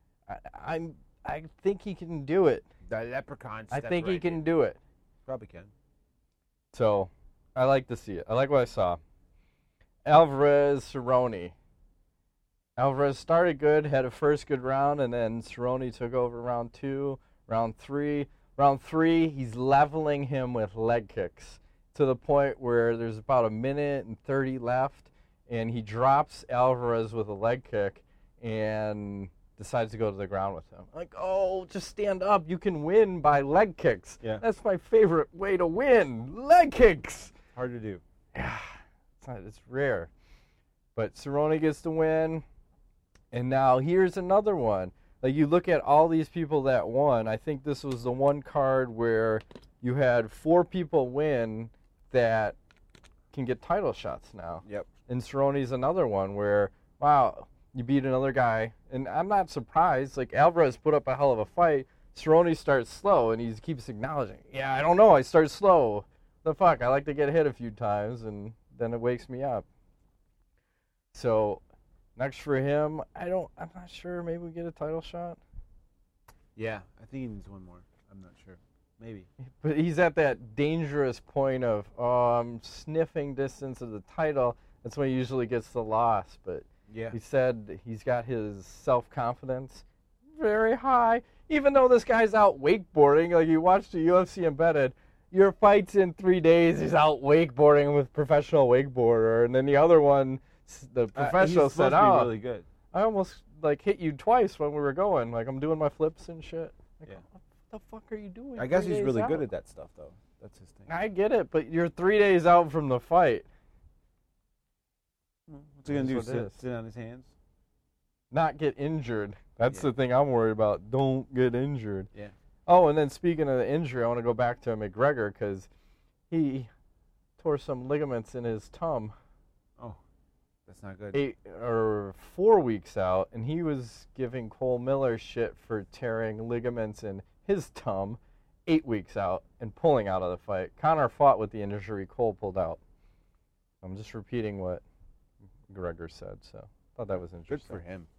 S2: I think he can do it.
S1: The leprechaun.
S2: I think he can do it.
S1: Probably can.
S2: So, I like to see it. I like what I saw. Alvarez, Cerrone. Alvarez started good, had a first good round, and then Cerrone took over round 2, round 3. Round 3, he's leveling him with leg kicks to the point where there's about a minute and 30 left, and he drops Alvarez with a leg kick and decides to go to the ground with him. Like, oh, just stand up. You can win by leg kicks.
S1: Yeah.
S2: That's my favorite way to win. Leg kicks.
S1: Hard to do.
S2: Yeah, it's rare. But Cerrone gets the win. And now here's another one. Like, you look at all these people that won. I think this was the one card where you had 4 people win that can get title shots now.
S1: Yep.
S2: And Cerrone's another one where, wow, you beat another guy. And I'm not surprised. Like, Alvarez put up a hell of a fight. Cerrone starts slow, and he keeps acknowledging, yeah, I don't know, I start slow. The fuck, I like to get hit a few times, and then it wakes me up. So, next for him, I'm not sure. Maybe we get a title shot.
S1: Yeah, I think he needs one more. I'm not sure. Maybe.
S2: But he's at that dangerous point of, I'm sniffing distance of the title. That's when he usually gets the loss. But
S1: yeah,
S2: he said he's got his self-confidence very high. Even though this guy's out wakeboarding, like you watched the UFC Embedded, your fight's in 3 days, he's out wakeboarding with professional wakeboarder. And then the other one, the professional said,
S1: "Oh, really good."
S2: I almost like hit you twice when we were going. Like, I'm doing my flips and shit. Like,
S1: yeah.
S2: What the fuck are you doing?
S1: I guess he's really good at that stuff, though. That's his thing.
S2: I get it, but you're 3 days out from the fight.
S1: What's he gonna do? Sit on his hands?
S2: Not get injured. That's the thing I'm worried about. Don't get injured.
S1: Yeah.
S2: Oh, and then speaking of the injury, I want to go back to McGregor because he tore some ligaments in his tum.
S1: Oh, that's not good.
S2: 4 weeks out, and he was giving Cole Miller shit for tearing ligaments in his tum 8 weeks out and pulling out of the fight. Conor fought with the injury. Cole pulled out. I'm just repeating what McGregor said, so I thought that was interesting.
S1: Good for him.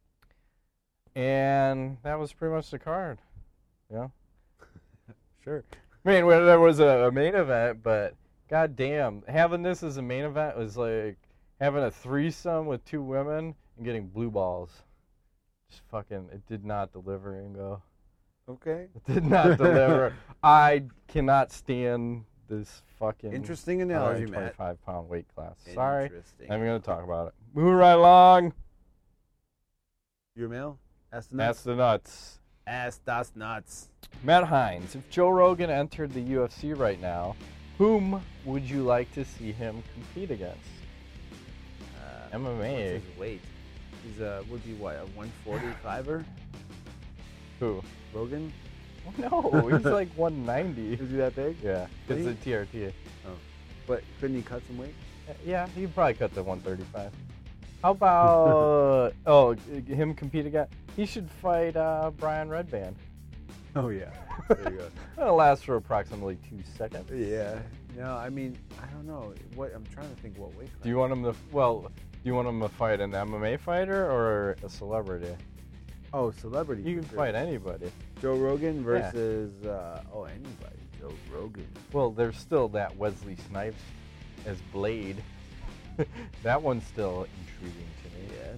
S2: And that was pretty much the card. Yeah.
S1: Sure.
S2: I mean, there was a main event, but goddamn, having this as a main event was like having a threesome with 2 women and getting blue balls. Just fucking, it did not deliver, Ingo.
S1: Okay.
S2: It did not deliver. I cannot stand this fucking
S1: Interesting analogy, Matt.
S2: 25-pound weight class. Sorry.
S1: Interesting.
S2: I'm going to talk about it. Moving right along.
S1: Your mail? Ask the
S2: That's
S1: nuts.
S2: the nuts.
S1: Ask das nuts.
S2: Matt Hines, if Joe Rogan entered the UFC right now, whom would you like to see him compete against? MMA.
S1: What's his weight? He's would be what, a 145er?
S2: Who?
S1: Rogan?
S2: No, he's like 190.
S1: Is he that big?
S2: Yeah, it's
S1: Really?
S2: a TRT.
S1: Oh. But couldn't he cut some weight?
S2: Yeah, he'd probably cut the 135. How about him compete again? He should fight Brian Redband.
S1: Oh yeah. There you go.
S2: That'll last for approximately 2 seconds.
S1: Yeah. No, I mean, I don't know. What I'm trying to think what weight class.
S2: Do you want him to fight an MMA fighter or a celebrity?
S1: Oh, celebrity.
S2: You can
S1: for sure.
S2: fight anybody.
S1: Joe Rogan versus anybody. Joe Rogan.
S2: Well, there's still that Wesley Snipes as Blade. That one's still intriguing to me.
S1: Yes.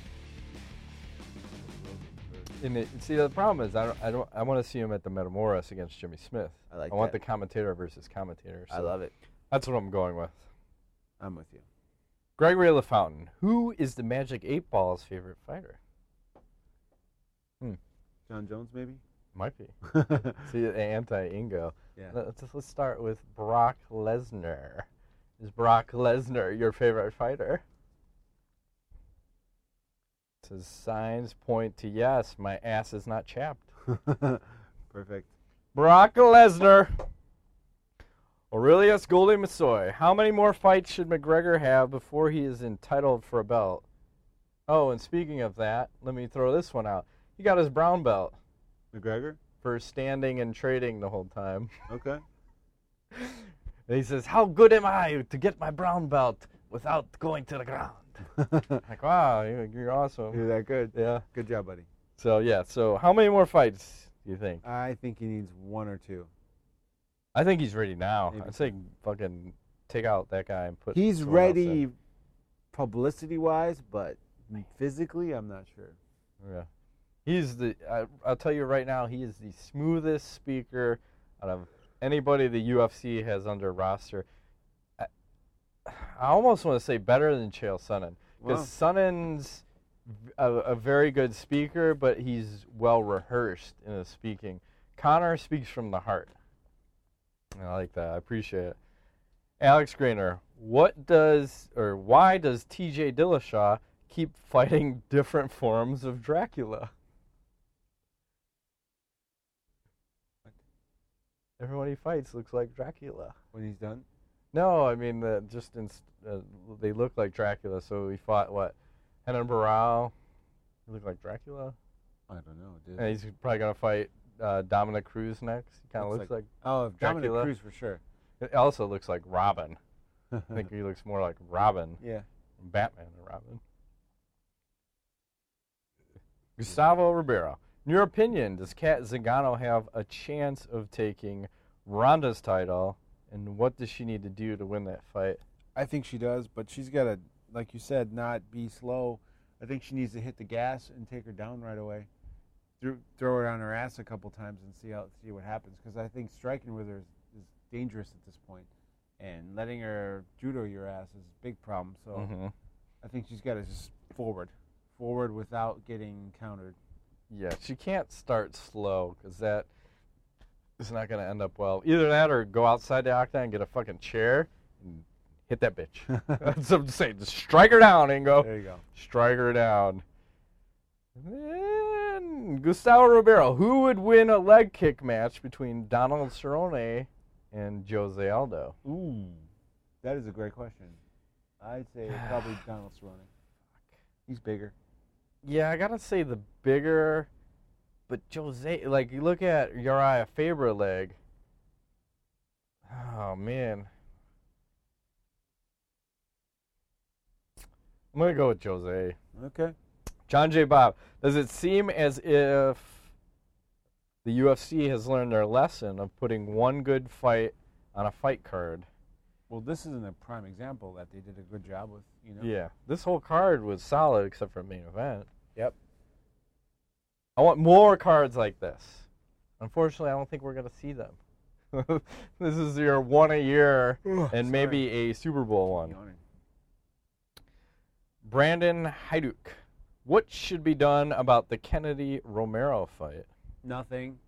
S2: And see, the problem is I want to see him at the Metamoris against Jimmy Smith.
S1: I
S2: want the commentator versus commentator. So
S1: I love it.
S2: That's what I'm going with.
S1: I'm with you.
S2: Gregory LaFountain, who is the Magic 8 Ball's favorite fighter?
S1: John Jones, maybe.
S2: Might be. See, the anti-Ingo.
S1: Yeah.
S2: Let's start with Brock Lesnar. Is Brock Lesnar your favorite fighter? Says signs point to yes. My ass is not chapped.
S1: Perfect.
S2: Brock Lesnar. Aurelius Goldie Massoy. How many more fights should McGregor have before he is entitled for a belt? Oh, and speaking of that, let me throw this one out. He got his brown belt
S1: McGregor.
S2: for standing and trading the whole time.
S1: Okay.
S2: And he says, how good am I to get my brown belt without going to the ground? Like, wow, you're awesome.
S1: You're that good.
S2: Yeah.
S1: Good job, buddy.
S2: So, yeah. So, how many more fights do you think?
S1: I think he needs one or two.
S2: I think he's ready now.
S1: Maybe
S2: I'd say fucking take out that guy and put
S1: He's
S2: someone else
S1: ready
S2: in.
S1: publicity-wise, but physically, I'm not sure.
S2: Yeah. He's I'll tell you right now, he is the smoothest speaker out of anybody the UFC has under roster. I almost want to say better than Chael Sonnen. Because Sonnen's a very good speaker, but he's well rehearsed in his speaking. Connor speaks from the heart. I like that. I appreciate it. Alex Grainer, why does TJ Dillashaw keep fighting different forms of Dracula? Everyone he fights looks like Dracula.
S1: When he's done?
S2: No, I mean, they look like Dracula. So he fought, what, Renan Barão? He looked like Dracula?
S1: I don't know, dude.
S2: And he's probably going to fight Dominic Cruz next. He kind of looks like
S1: Oh, Dominic
S2: Dracula.
S1: Cruz for sure.
S2: It also looks like Robin. I think he looks more like Robin.
S1: Yeah.
S2: Batman and Robin. Gustavo Ribeiro. In your opinion, does Kat Zingano have a chance of taking Ronda's title, and what does she need to do to win that fight?
S1: I think she does, but she's got to, like you said, not be slow. I think she needs to hit the gas and take her down right away. Throw her on her ass a couple times and see what happens. Because I think striking with her is dangerous at this point, and letting her judo your ass is a big problem. So I think she's got to just forward without getting countered.
S2: Yeah, she can't start slow because that is not going to end up well. Either that or go outside the octagon and get a fucking chair and hit that bitch. That's what I'm saying. Just strike her down, Ingo.
S1: There you go.
S2: Strike her down. Then Gustavo Ribeiro. Who would win a leg kick match between Donald Cerrone and Jose Aldo?
S1: Ooh, that is a great question. I'd say probably Donald Cerrone. He's bigger.
S2: Yeah, I gotta say the bigger, but Jose, like, you look at Uriah Faber leg. Oh, man. I'm gonna go with Jose.
S1: Okay.
S2: John J. Bob, does it seem as if the UFC has learned their lesson of putting one good fight on a fight card?
S1: Well, this isn't a prime example that they did a good job with, you know?
S2: Yeah, this whole card was solid except for main event.
S1: Yep.
S2: I want more cards like this. Unfortunately, I don't think we're going to see them. This is your one a year and maybe a Super Bowl one. Brandon Hajduk. What should be done about the Kennedy Romero fight?
S1: Nothing.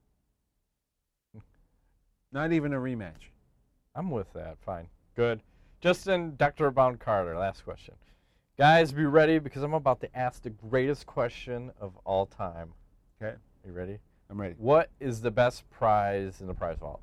S1: Not even a rematch.
S2: I'm with that. Fine. Good. Justin, Dr. Bound Carter, last question. Guys, be ready because I'm about to ask the greatest question of all time.
S1: Okay.
S2: You ready?
S1: I'm ready.
S2: What is the best prize in the prize vault?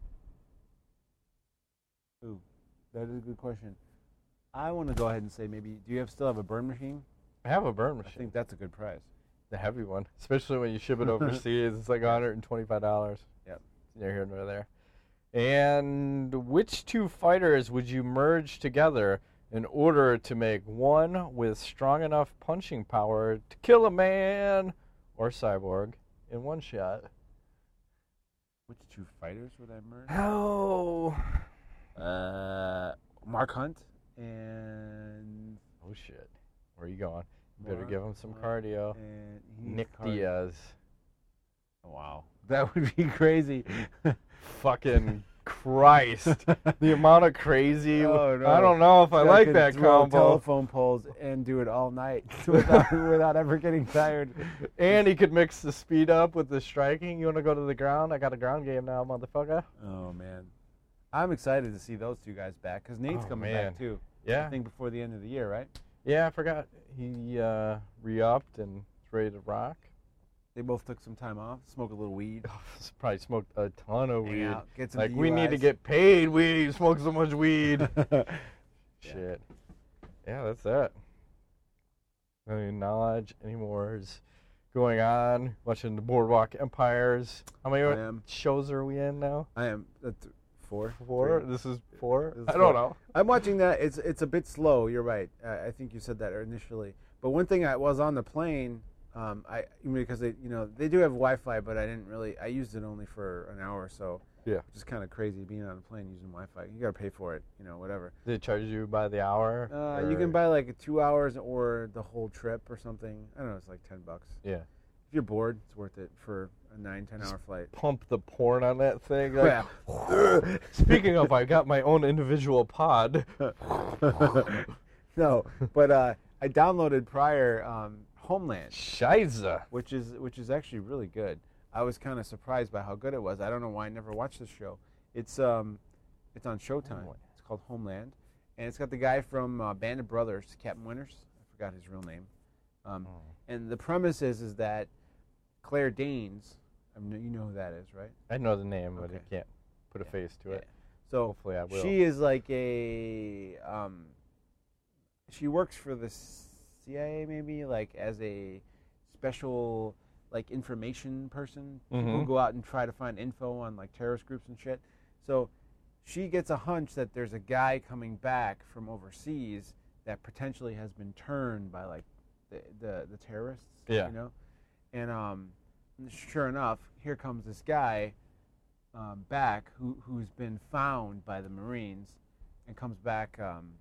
S1: Ooh, that is a good question. I want to go ahead and say maybe, do you still have a burn machine?
S2: I have a burn machine.
S1: I think that's a good prize.
S2: The heavy one, especially when you ship it overseas. It's like $125.
S1: Yep.
S2: Near here nor there. And which two fighters would you merge together in order to make one with strong enough punching power to kill a man or Cyborg in one shot?
S1: Which two fighters would I merge?
S2: Oh.
S1: Mark Hunt and...
S2: Oh, shit. Where are you going? Better give him some cardio. Nick
S1: cardio.
S2: Diaz.
S1: Oh, wow. That would be crazy.
S2: Fucking Christ. The amount of crazy.
S1: Oh, no.
S2: I don't know if I like that combo.
S1: Telephone poles and do it all night without ever getting tired.
S2: And he could mix the speed up with the striking. You want to go to the ground? I got a ground game now, motherfucker.
S1: Oh, man. I'm excited to see those two guys back because Nate's coming back, too.
S2: Yeah.
S1: I think before the end of the year, right?
S2: Yeah, I forgot. He re-upped and is ready to rock.
S1: They both took some time off, smoked a little weed.
S2: Probably smoked a ton of
S1: Hang
S2: weed.
S1: out, get some
S2: like,
S1: DUIs.
S2: we need to get paid weed. Smoke so much weed. Shit. Yeah, that's that. Any knowledge anymore is going on. Watching the Boardwalk Empires. How many shows are we in now?
S1: I am. 4.
S2: 4?
S1: Three.
S2: This is 4?
S1: This is
S2: I don't know.
S1: I'm watching that. It's a bit slow. You're right. I think you said that initially. But one thing I was on the plane, because they do have Wi-Fi, but I used it only for an hour or so.
S2: Yeah.
S1: Which is kind of crazy being on a plane using Wi-Fi. You got to pay for it, whatever.
S2: They charge you by the hour?
S1: You can buy like 2 hours or the whole trip or something. I don't know. It's like $10.
S2: Yeah.
S1: If you're bored, it's worth it for a 9-10 hour flight.
S2: Pump the porn on that thing. Like, speaking of, I got my own individual pod.
S1: No, but I downloaded prior Homeland.
S2: Shiza.
S1: Which is actually really good. I was kind of surprised by how good it was. I don't know why I never watched this show. It's on Showtime. It's called Homeland, and it's got the guy from Band of Brothers, Captain Winters. I forgot his real name. And the premise is that Claire Danes, you know who that is, right?
S2: I know the name, but I can't put a face to it.
S1: So
S2: hopefully I will.
S1: She is like she works for the CIA, maybe, like as a special like information person. People who go out and try to find info on like terrorist groups and shit. So she gets a hunch that there's a guy coming back from overseas that potentially has been turned by like the terrorists.
S2: Yeah.
S1: And sure enough, here comes this guy back who's been found by the Marines and comes back.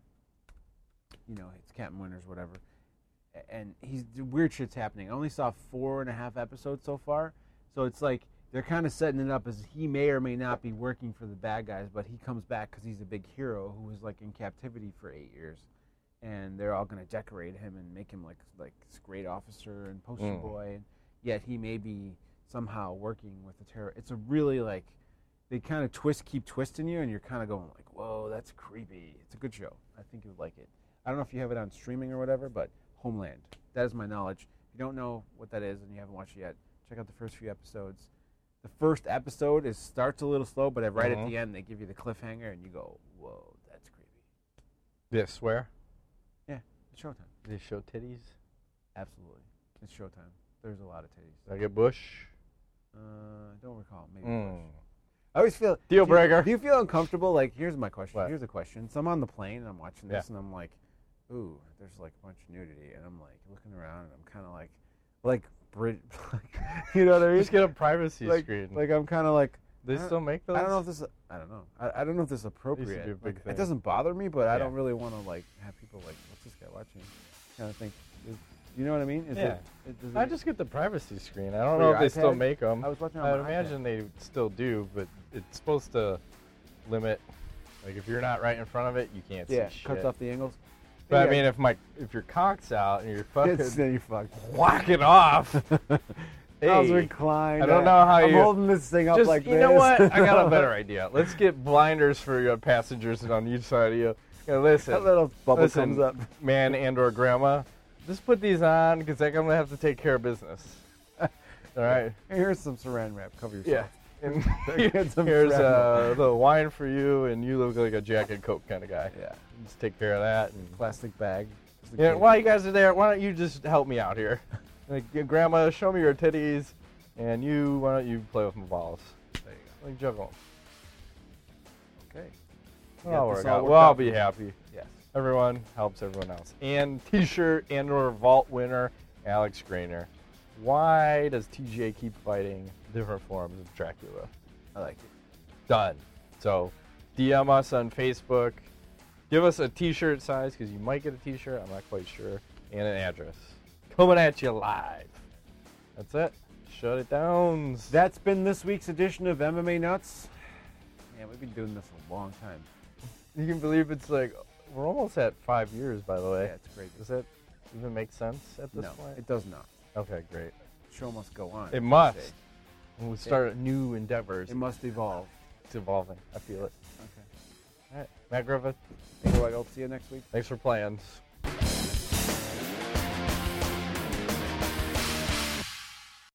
S1: It's Captain Winters, whatever. And weird shit's happening. I only saw 4.5 episodes so far, so it's like they're kind of setting it up as he may or may not be working for the bad guys, but he comes back because he's a big hero who was like in captivity for 8 years, and they're all going to decorate him and make him like this great officer and poster boy, and yet he may be somehow working with the terror. It's a really like they kind of keep twisting you, and you're kind of going like, whoa, that's creepy. It's a good show. I think you would like it. I don't know if you have it on streaming or whatever, but Homeland. That is my knowledge. If you don't know what that is and you haven't watched it yet, check out the first few episodes. The first episode starts a little slow, but right at the end they give you the cliffhanger and you go, whoa, that's creepy.
S2: They swear?
S1: Yeah, it's Showtime.
S2: They show titties?
S1: Absolutely. It's Showtime. There's a lot of titties.
S2: Did I get Bush?
S1: I don't recall. Maybe Bush. I always feel...
S2: Deal breaker.
S1: Do you feel uncomfortable? Like, here's my question.
S2: What?
S1: Here's a question. So I'm on the plane and I'm watching this and I'm like, ooh, there's like a bunch of nudity, and I'm like looking around, and I'm kind of like, you know what I mean?
S2: Just get a privacy screen.
S1: Like I'm kind of like.
S2: They still make those?
S1: I don't know if this. I don't know. I don't know if this is appropriate.
S2: Used to be a big thing.
S1: It doesn't bother me, but I don't really want to like have people like, what's this guy watching? Kind of think. You know what I mean? Is
S2: Yeah.
S1: does
S2: I just get the privacy screen. I don't
S1: For
S2: know
S1: your
S2: if they still
S1: iPad?
S2: make them.
S1: I was watching
S2: I
S1: on
S2: would
S1: my
S2: imagine they still do, but it's supposed to limit. Like if you're not right in front of it, you can't see shit.
S1: cuts off the angles.
S2: But
S1: Maybe
S2: I mean, if your cock's out and you're fucking
S1: then you fucked.
S2: whack it off.
S1: How's
S2: Hey,
S1: reclined?
S2: I don't know how
S1: I'm
S2: you
S1: holding this thing up
S2: just,
S1: like this.
S2: you know what? I got a better idea. Let's get blinders for your passengers on each side of you. Listen,
S1: A little bubble
S2: listen,
S1: comes up.
S2: man and/or grandma, just put these on because I'm gonna have to take care of business. All right.
S1: Here's some saran wrap. Cover yourself.
S2: Yeah. And
S1: Get some
S2: here's
S1: saran
S2: the wine for you, and you look like a Jack and Coke kind of guy.
S1: Yeah.
S2: Just take care of that. And
S1: Plastic bag. Just in
S2: yeah,
S1: case.
S2: while you guys are there, why don't you just help me out here? Like, grandma, show me your titties, and why don't you play with my balls?
S1: There you
S2: Like, juggle 'em.
S1: go. Okay.
S2: Well, I'll
S1: this
S2: work
S1: all
S2: out.
S1: worked
S2: Well, I'll
S1: out.
S2: be happy.
S1: Yes.
S2: Everyone helps everyone else. And T-shirt and/or vault winner Alex Grainer. Why does TJ keep fighting different forms of Dracula?
S1: I like it.
S2: Done. So, DM us on Facebook. Give us a T-shirt size because you might get a T-shirt. I'm not quite sure. And an address. Coming at you live. That's it. Shut it down.
S1: That's been this week's edition of MMA Nuts. Man, we've been doing this a long time.
S2: You can believe it's like we're almost at 5 years, by the way.
S1: Yeah, it's crazy.
S2: Does that even make sense at this
S1: No,
S2: point?
S1: it does not.
S2: Okay, great.
S1: The show must go on.
S2: It
S1: as
S2: must.
S1: they say.
S2: When we start new endeavors,
S1: It must evolve.
S2: it's evolving. I feel it.
S1: Okay.
S2: All right, Matt Griffith,
S1: Thank you. I'll see you next week.
S2: thanks for playing.